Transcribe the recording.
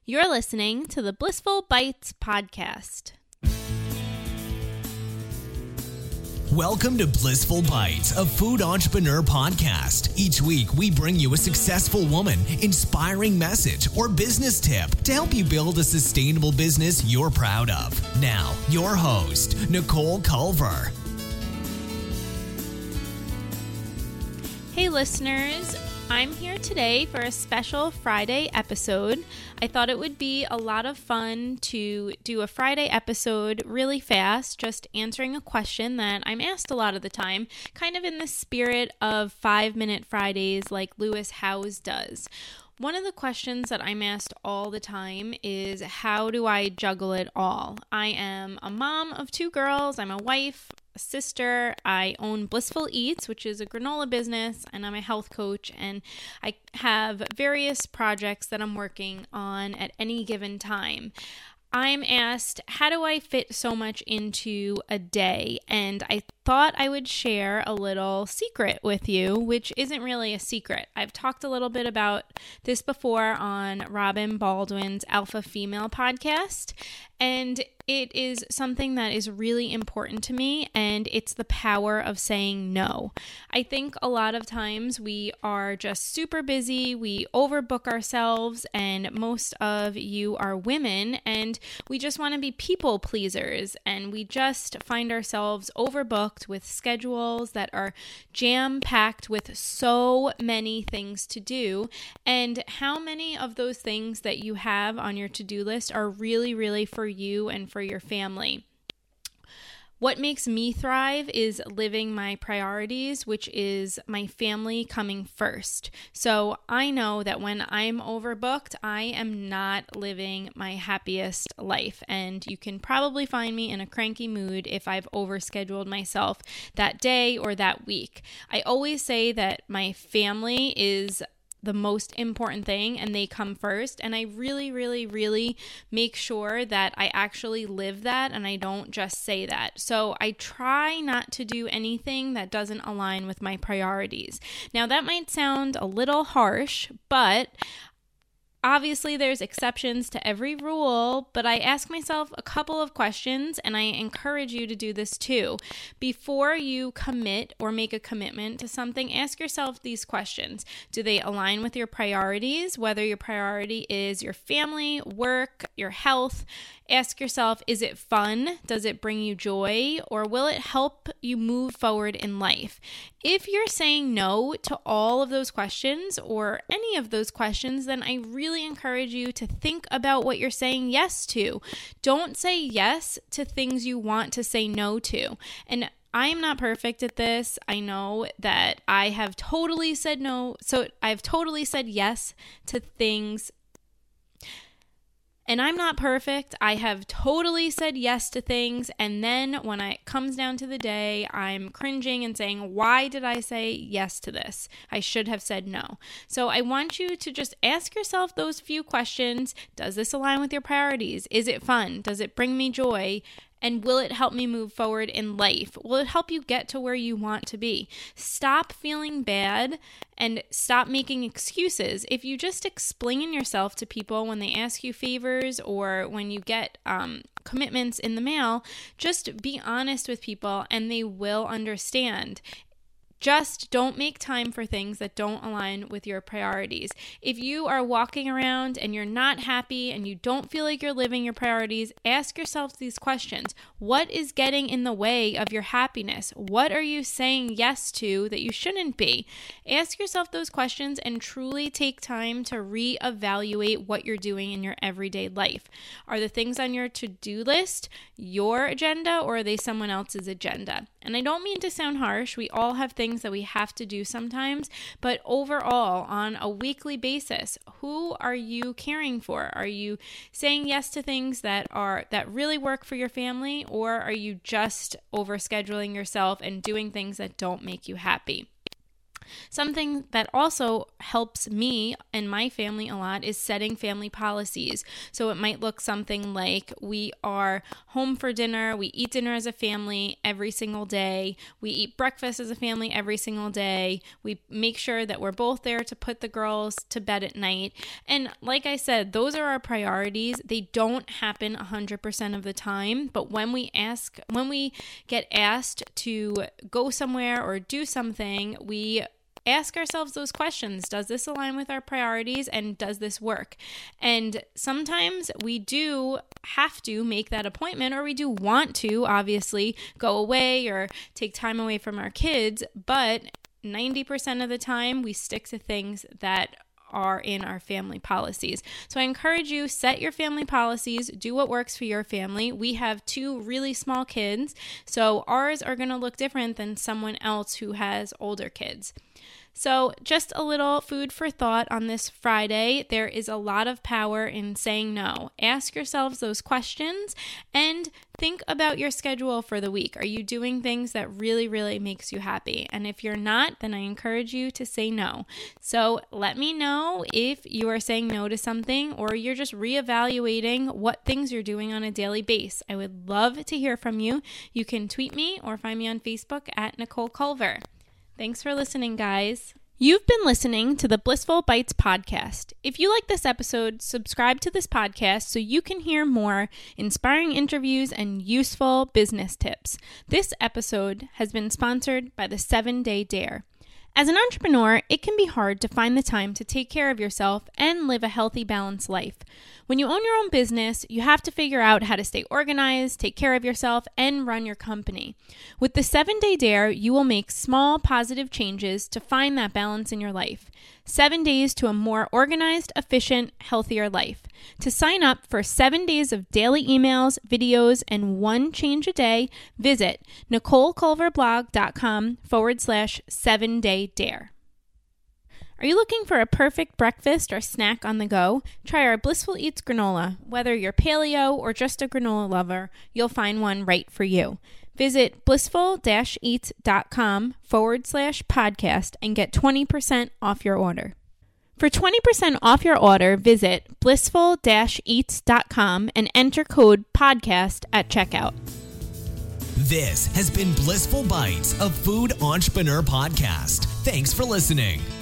You're listening to the Blissful Bites podcast. Welcome to Blissful Bites, a food entrepreneur podcast. Each week, we bring you a successful woman, inspiring message, or business tip to help you build a sustainable business you're proud of. Now, your host, Nicole Culver. Hey listeners, I'm here today for a special Friday episode. I thought it would be a lot of fun to do a Friday episode really fast, just answering a question that I'm asked a lot of the time, kind of in the spirit of 5-Minute Fridays like Lewis Howes does. One of the questions that I'm asked all the time is, how do I juggle it all? I am a mom of 2 girls, I'm a wife, a sister, I own Blissful Eats, which is a granola business, and I'm a health coach, and I have various projects that I'm working on at any given time. I'm asked, how do I fit so much into a day? And I thought I would share a little secret with you, which isn't really a secret. I've talked a little bit about this before on Robin Baldwin's Alpha Female podcast, and it is something that is really important to me, and it's the power of saying no. I think a lot of times we are just super busy, we overbook ourselves, and most of you are women, and we just want to be people pleasers, and we just find ourselves overbooked with schedules that are jam-packed with so many things to do. And how many of those things that you have on your to-do list are really, really for you and for your family? What makes me thrive is living my priorities, which is my family coming first. So I know that when I'm overbooked, I am not living my happiest life. And you can probably find me in a cranky mood if I've overscheduled myself that day or that week. I always say that my family is the most important thing and they come first, and I really make sure that I actually live that and I don't just say that. So I try not to do anything that doesn't align with my priorities. Now that might sound a little harsh, but obviously, there's exceptions to every rule, but I ask myself a couple of questions, and I encourage you to do this too. Before you commit or make a commitment to something, ask yourself these questions. Do they align with your priorities, whether your priority is your family, work, your health? Ask yourself, is it fun? Does it bring you joy? Or will it help you move forward in life? If you're saying no to all of those questions or any of those questions, then I really encourage you to think about what you're saying yes to. Don't say yes to things you want to say no to. And I'm not perfect at this. I know that I have totally said no. So I've totally said yes to things. And I'm not perfect. I have totally said yes to things. And then when it comes down to the day, I'm cringing and saying, why did I say yes to this? I should have said no. So I want you to just ask yourself those few questions. Does this align with your priorities? Is it fun? Does it bring me joy? And will it help me move forward in life? Will it help you get to where you want to be? Stop feeling bad and stop making excuses. If you just explain yourself to people when they ask you favors or when you get commitments in the mail, just be honest with people and they will understand. Just don't make time for things that don't align with your priorities. If you are walking around and you're not happy and you don't feel like you're living your priorities, ask yourself these questions. What is getting in the way of your happiness? What are you saying yes to that you shouldn't be? Ask yourself those questions and truly take time to reevaluate what you're doing in your everyday life. Are the things on your to-do list your agenda, or are they someone else's agenda? And I don't mean to sound harsh. We all have things that we have to do sometimes, but overall, on a weekly basis, who are you caring for? Are you saying yes to things that really work for your family, or are you just overscheduling yourself and doing things that don't make you happy? Something that also helps me and my family a lot is setting family policies. So it might look something like we are home for dinner, we eat dinner as a family every single day, we eat breakfast as a family every single day, we make sure that we're both there to put the girls to bed at night. And like I said, those are our priorities. They don't happen 100% of the time, but when we get asked to go somewhere or do something, we ask ourselves those questions. Does this align with our priorities, and does this work? And sometimes we do have to make that appointment, or we do want to obviously go away or take time away from our kids, but 90% of the time we stick to things that are in our family policies. So I encourage you, set your family policies, do what works for your family. We have 2 really small kids, so ours are going to look different than someone else who has older kids. So just a little food for thought on this Friday. There is a lot of power in saying no. Ask yourselves those questions and think about your schedule for the week. Are you doing things that really, really makes you happy? And if you're not, then I encourage you to say no. So let me know if you are saying no to something, or you're just reevaluating what things you're doing on a daily basis. I would love to hear from you. You can tweet me or find me on Facebook at Nicole Culver. Thanks for listening, guys. You've been listening to the Blissful Bites podcast. If you like this episode, subscribe to this podcast so you can hear more inspiring interviews and useful business tips. This episode has been sponsored by the 7-Day Dare. As an entrepreneur, it can be hard to find the time to take care of yourself and live a healthy, balanced life. When you own your own business, you have to figure out how to stay organized, take care of yourself, and run your company. With the 7-Day Dare, you will make small, positive changes to find that balance in your life. 7 days to a more organized, efficient, healthier life. To sign up for 7 days of daily emails, videos, and 1 change a day, visit NicoleCulverblog.com/7-day-dare. Are you looking for a perfect breakfast or snack on the go? Try our Blissful Eats granola. Whether you're paleo or just a granola lover, you'll find one right for you. Visit blissful-eats.com/podcast and get 20% off your order. For 20% off your order, visit blissful-eats.com and enter code podcast at checkout. This has been Blissful Bites, a food entrepreneur podcast. Thanks for listening.